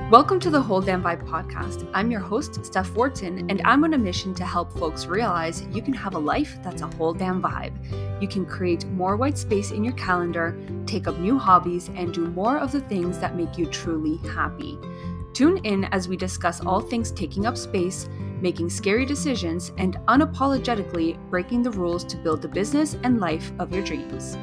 Welcome to the Whole Damn Vibe podcast. I'm your host, Steph Wharton, and I'm on a mission to help folks realize you can have a life that's a whole damn vibe. You can create more white space in your calendar, take up new hobbies, and do more of the things that make you truly happy. Tune in as we discuss all things taking up space, making scary decisions, and unapologetically breaking the rules to build the business and life of your dreams.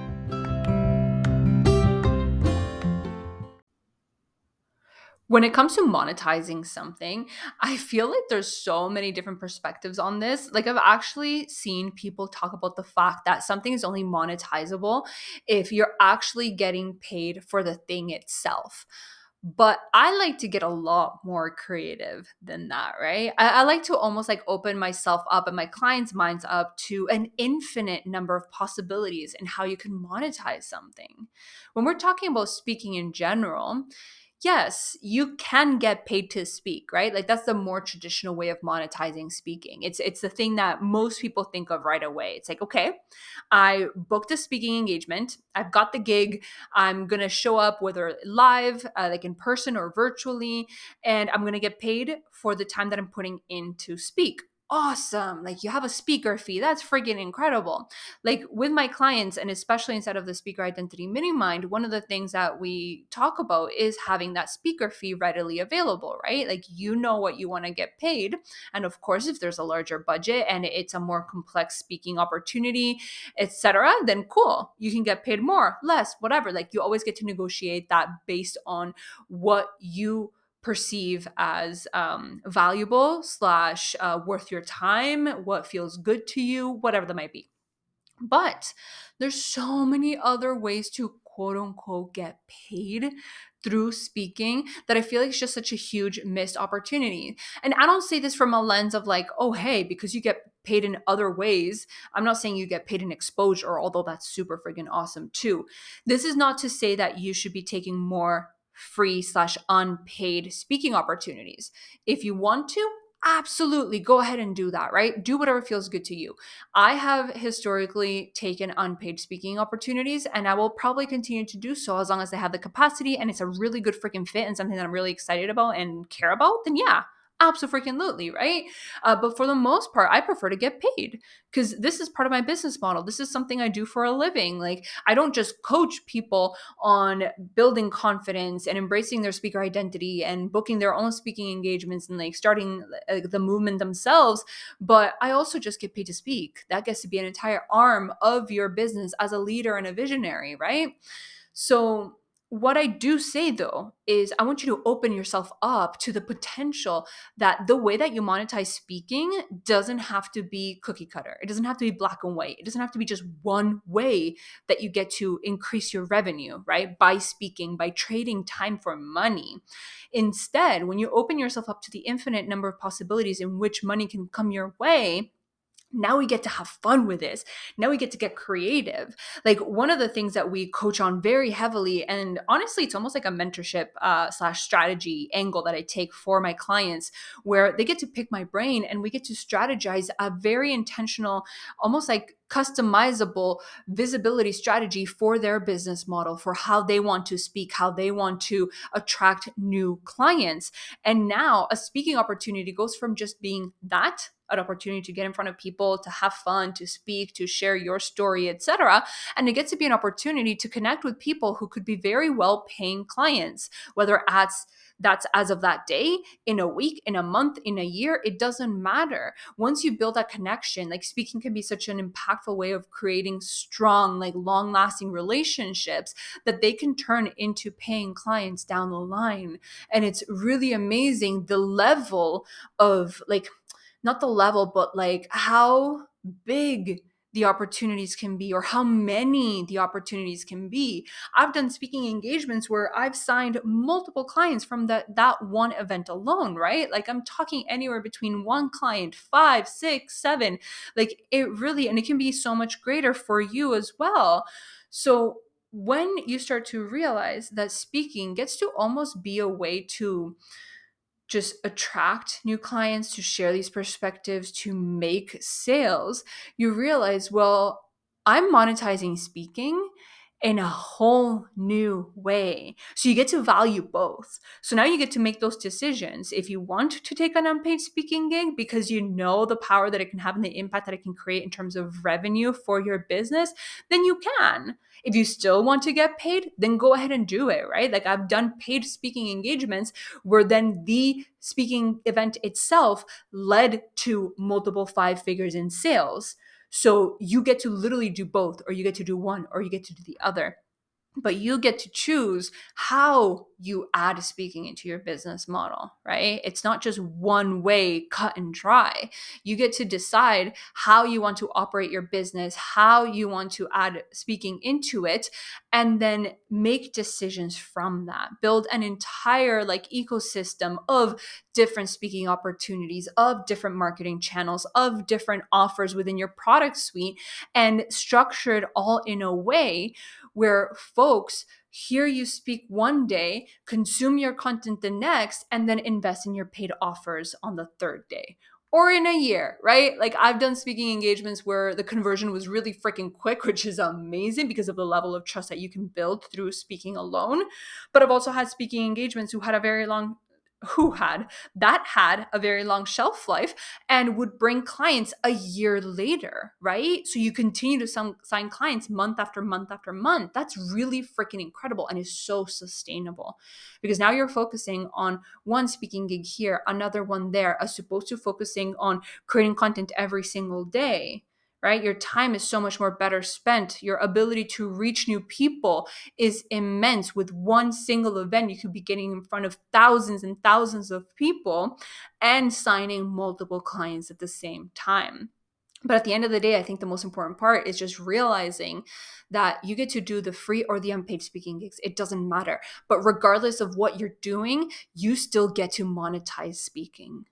When it comes to monetizing something, I feel like there's so many different perspectives on this. Like, I've actually seen people talk about the fact that something is only monetizable if you're actually getting paid for the thing itself. But I like to get a lot more creative than that, right? I like to almost like open myself up and my clients' minds up to an infinite number of possibilities in how you can monetize something. When we're talking about speaking in general, yes, you can get paid to speak, right? Like that's the more traditional way of monetizing speaking. It's the thing that most people think of right away. It's like, okay, I booked a speaking engagement. I've got the gig. I'm going to show up whether live, like in person or virtually, and I'm going to get paid for the time that I'm putting in to speak. Awesome. Like you have a speaker fee. That's freaking incredible. Like with my clients, and especially inside of the Speaker Identity Mini Mind, one of the things that we talk about is having that speaker fee readily available, right? Like you know what you want to get paid. And of course, if there's a larger budget and it's a more complex speaking opportunity, etc., then cool. You can get paid more, less, whatever. Like you always get to negotiate that based on what you perceive as valuable / worth your time, what feels good to you, whatever that might be. But there's so many other ways to quote unquote get paid through speaking that I feel like it's just such a huge missed opportunity. And I don't say this from a lens of like, oh, hey, because you get paid in other ways. I'm not saying you get paid in exposure, although that's super friggin' awesome too. This is not to say that you should be taking more free / unpaid speaking opportunities. If you want to, absolutely go ahead and do that, right? Do whatever feels good to you. I have historically taken unpaid speaking opportunities, and I will probably continue to do so as long as I have the capacity and it's a really good freaking fit and something that I'm really excited about and care about. Then yeah, absolutely, right? But for the most part, I prefer to get paid because this is part of my business model. This is something I do for a living. Like I don't just coach people on building confidence and embracing their speaker identity and booking their own speaking engagements and like starting the movement themselves, but I also just get paid to speak. That gets to be an entire arm of your business as a leader and a visionary, right? So what I do say though is I want you to open yourself up to the potential that the way that you monetize speaking doesn't have to be cookie cutter. It doesn't have to be black and white. It doesn't have to be just one way that you get to increase your revenue, right? By speaking, by trading time for money. Instead, when you open yourself up to the infinite number of possibilities in which money can come your way, now we get to have fun with this. Now we get to get creative. Like one of the things that we coach on very heavily, and honestly, it's almost like a mentorship / strategy angle that I take for my clients, where they get to pick my brain and we get to strategize a very intentional, almost like customizable visibility strategy for their business model, for how they want to speak, how they want to attract new clients. And now a speaking opportunity goes from just being that, an opportunity to get in front of people, to have fun, to speak, to share your story, etc. And it gets to be an opportunity to connect with people who could be very well paying clients, whether that's as of that day, in a week, in a month, in a year, it doesn't matter. Once you build that connection, like speaking can be such an impactful way of creating strong, like long lasting relationships that they can turn into paying clients down the line. And it's really amazing the level of like, not the level, but like how big the opportunities can be or how many the opportunities can be. I've done speaking engagements where I've signed multiple clients from that one event alone, right? Like I'm talking anywhere between one client, 5, 6, 7. Like it really, and it can be so much greater for you as well. So when you start to realize that speaking gets to almost be a way to just attract new clients, to share these perspectives, to make sales, you realize, well, I'm monetizing speaking in a whole new way. So you get to value both. So now you get to make those decisions. If you want to take an unpaid speaking gig because you know the power that it can have and the impact that it can create in terms of revenue for your business, then you can. If you still want to get paid, then go ahead and do it, right? Like I've done paid speaking engagements where then the speaking event itself led to multiple 5 figures in sales. So you get to literally do both, or you get to do one, or you get to do the other. But you get to choose how you add speaking into your business model, right? It's not just one way, cut and dry. You get to decide how you want to operate your business, how you want to add speaking into it, and then make decisions from that. Build an entire ecosystem of different speaking opportunities, of different marketing channels, of different offers within your product suite, and structure it all in a way where folks hear you speak one day, consume your content the next, and then invest in your paid offers on the third day or in a year, right? Like I've done speaking engagements where the conversion was really freaking quick, which is amazing because of the level of trust that you can build through speaking alone. But I've also had speaking engagements who had a very long shelf life and would bring clients a year later, right? So you continue to sign clients month after month after month. That's really freaking incredible and is so sustainable because now you're focusing on one speaking gig here, another one there, as opposed to focusing on creating content every single day. Right? Your time is so much more better spent. Your ability to reach new people is immense. With one single event, you could be getting in front of thousands and thousands of people and signing multiple clients at the same time. But at the end of the day, I think the most important part is just realizing that you get to do the free or the unpaid speaking gigs. It doesn't matter. But regardless of what you're doing, you still get to monetize speaking.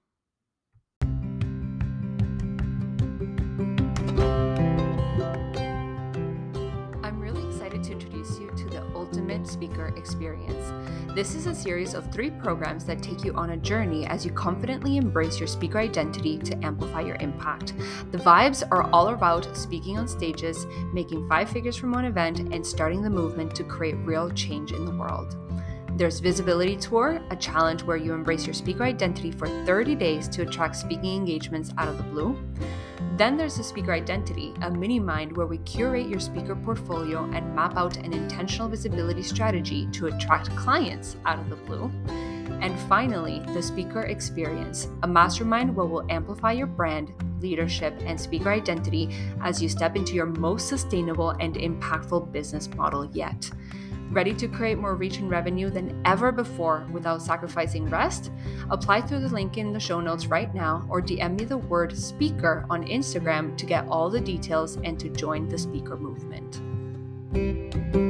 To introduce you to the Ultimate Speaker Experience. This is a series of 3 programs that take you on a journey as you confidently embrace your speaker identity to amplify your impact. The vibes are all about speaking on stages, making 5 figures from one event, and starting the movement to create real change in the world. There's Visibility Tour, a challenge where you embrace your speaker identity for 30 days to attract speaking engagements out of the blue. Then there's the Speaker Identity, a mini-mind where we curate your speaker portfolio and map out an intentional visibility strategy to attract clients out of the blue. And finally, the Speaker Experience, a mastermind where we'll amplify your brand, leadership, and speaker identity as you step into your most sustainable and impactful business model yet. Ready to create more reach and revenue than ever before without sacrificing rest? Apply through the link in the show notes right now or DM me the word speaker on Instagram to get all the details and to join the speaker movement.